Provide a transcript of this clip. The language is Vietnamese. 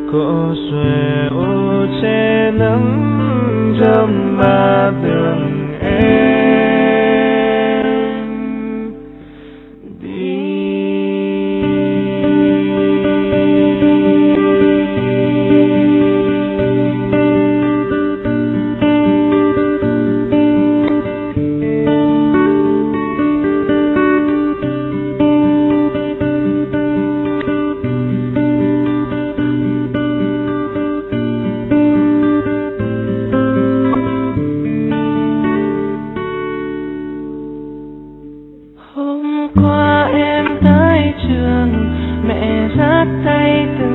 cỏ xòe ô che nắng trong ba tường em đi. Hôm qua em tới trường, mẹ dắt tay từ